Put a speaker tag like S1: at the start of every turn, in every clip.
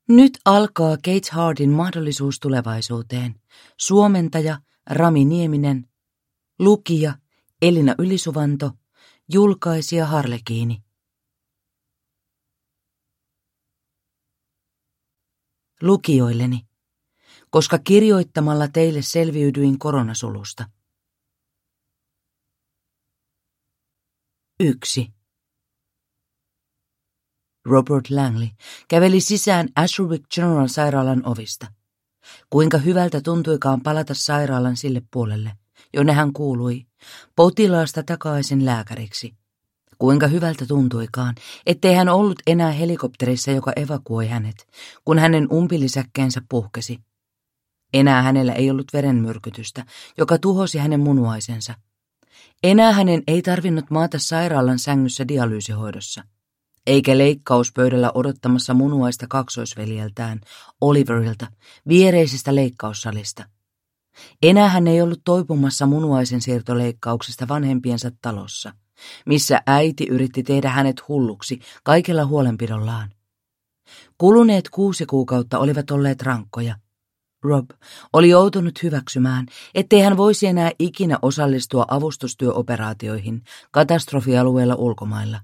S1: Nyt alkaa Kate Hardin mahdollisuus tulevaisuuteen. Suomentaja Rami Nieminen, lukija Elina Ylisuvanto, julkaisija Harlekiini. Lukijoilleni, koska kirjoittamalla teille selviydyin koronasulusta. 1. Robert Langley käveli sisään Ashurwick General sairaalan ovista. Kuinka hyvältä tuntuikaan palata sairaalan sille puolelle, jonne hän kuului, potilaasta takaisin lääkäriksi. Kuinka hyvältä tuntuikaan, ettei hän ollut enää helikopterissa, joka evakuoi hänet, kun hänen umpilisäkkeensä puhkesi. Enää hänellä ei ollut verenmyrkytystä, joka tuhosi hänen munuaisensa. Enää hänen ei tarvinnut maata sairaalan sängyssä dialyysihoidossa, eikä leikkauspöydällä odottamassa munuaista kaksoisveljeltään, Oliverilta, viereisestä leikkaussalista. Enää hän ei ollut toipumassa munuaisen siirtoleikkauksesta vanhempiensa talossa, missä äiti yritti tehdä hänet hulluksi kaikella huolenpidollaan. Kuluneet 6 kuukautta olivat olleet rankkoja. Rob oli joutunut hyväksymään, ettei hän voisi enää ikinä osallistua avustustyöoperaatioihin katastrofialueella ulkomailla.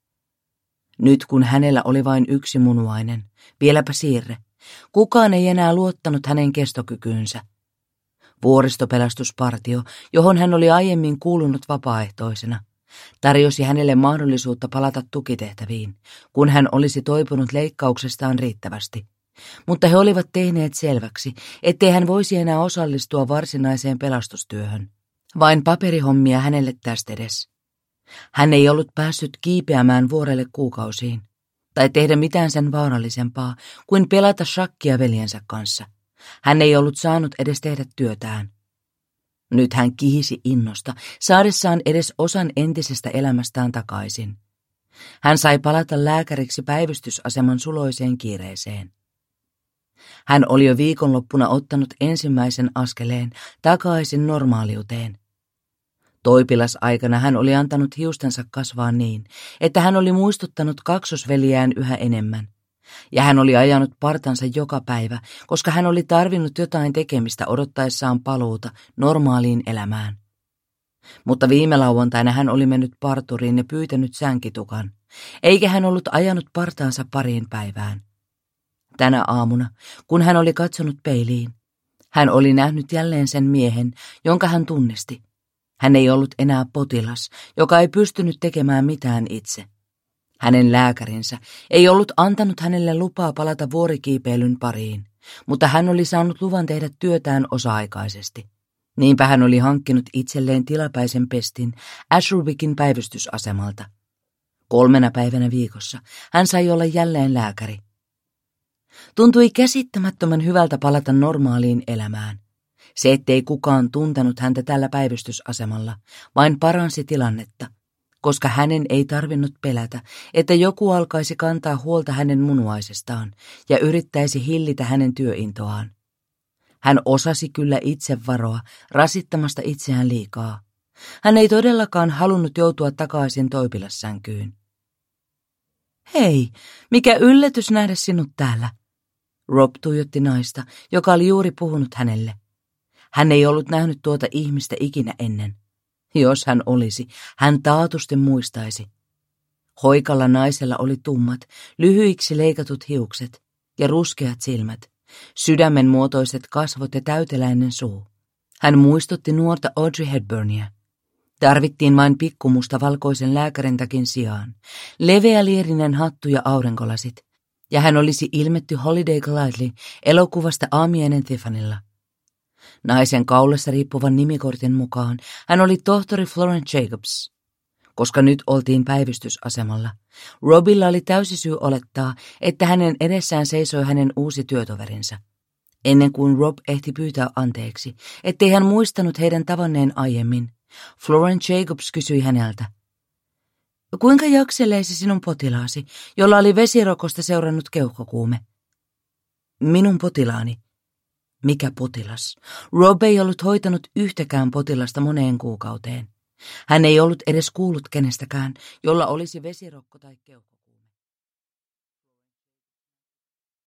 S1: Nyt kun hänellä oli vain yksi munuainen, vieläpä siirre, kukaan ei enää luottanut hänen kestokykyynsä. Vuoristopelastuspartio, johon hän oli aiemmin kuulunut vapaaehtoisena, tarjosi hänelle mahdollisuutta palata tukitehtäviin, kun hän olisi toipunut leikkauksestaan riittävästi. Mutta he olivat tehneet selväksi, ettei hän voisi enää osallistua varsinaiseen pelastustyöhön. Vain paperihommia hänelle tästä edes. Hän ei ollut päässyt kiipeämään vuorelle kuukausiin, tai tehdä mitään sen vaarallisempaa kuin pelata shakkia veljensä kanssa. Hän ei ollut saanut edes tehdä työtään. Nyt hän kihisi innosta, saadessaan edes osan entisestä elämästään takaisin. Hän sai palata lääkäriksi päivystysaseman suloiseen kiireeseen. Hän oli jo viikonloppuna ottanut ensimmäisen askeleen takaisin normaaliuteen. Toipilasaikana hän oli antanut hiustensa kasvaa niin, että hän oli muistuttanut kaksosveljään yhä enemmän. Ja hän oli ajanut partansa joka päivä, koska hän oli tarvinnut jotain tekemistä odottaessaan paluuta normaaliin elämään. Mutta viime lauantaina hän oli mennyt parturiin ja pyytänyt sänkitukan, eikä hän ollut ajanut partaansa pariin päivään. Tänä aamuna, kun hän oli katsonut peiliin, hän oli nähnyt jälleen sen miehen, jonka hän tunnisti. Hän ei ollut enää potilas, joka ei pystynyt tekemään mitään itse. Hänen lääkärinsä ei ollut antanut hänelle lupaa palata vuorikiipeilyn pariin, mutta hän oli saanut luvan tehdä työtään osa-aikaisesti. Niinpä hän oli hankkinut itselleen tilapäisen pestin Ashurwickin päivystysasemalta. 3 päivänä viikossa hän sai olla jälleen lääkäri. Tuntui käsittämättömän hyvältä palata normaaliin elämään. Se, ettei kukaan tuntenut häntä tällä päivystysasemalla, vain paransi tilannetta, koska hänen ei tarvinnut pelätä, että joku alkaisi kantaa huolta hänen munuaisestaan ja yrittäisi hillitä hänen työintoaan. Hän osasi kyllä itse varoa rasittamasta itseään liikaa. Hän ei todellakaan halunnut joutua takaisin toipilassänkyyn. Hei, mikä yllätys nähdä sinut täällä. Rob tuijotti naista, joka oli juuri puhunut hänelle. Hän ei ollut nähnyt tuota ihmistä ikinä ennen. Jos hän olisi, hän taatusti muistaisi. Hoikalla naisella oli tummat, lyhyiksi leikatut hiukset ja ruskeat silmät, sydämen muotoiset kasvot ja täyteläinen suu. Hän muistutti nuorta Audrey Hepburnia. Tarvittiin vain pikkumusta valkoisen lääkärintakin sijaan, leveä lierinen hattu ja aurinkolasit, ja hän olisi ilmetty Holiday Golightly elokuvasta Aamiainen Tiffanylla. Naisen kaulassa riippuvan nimikortin mukaan hän oli tohtori Florence Jacobs. Koska nyt oltiin päivystysasemalla, Robilla oli täysi syy olettaa, että hänen edessään seisoi hänen uusi työtoverinsa. Ennen kuin Rob ehti pyytää anteeksi, ettei hän muistanut heidän tavanneen aiemmin, Florence Jacobs kysyi häneltä: "Kuinka jakseleisi sinun potilaasi, jolla oli vesirokosta seurannut keuhkokuume?" "Minun potilaani." Mikä potilas? Rob ei ollut hoitanut yhtäkään potilasta moneen kuukauteen. Hän ei ollut edes kuullut kenestäkään, jolla olisi vesirokko tai keuhko.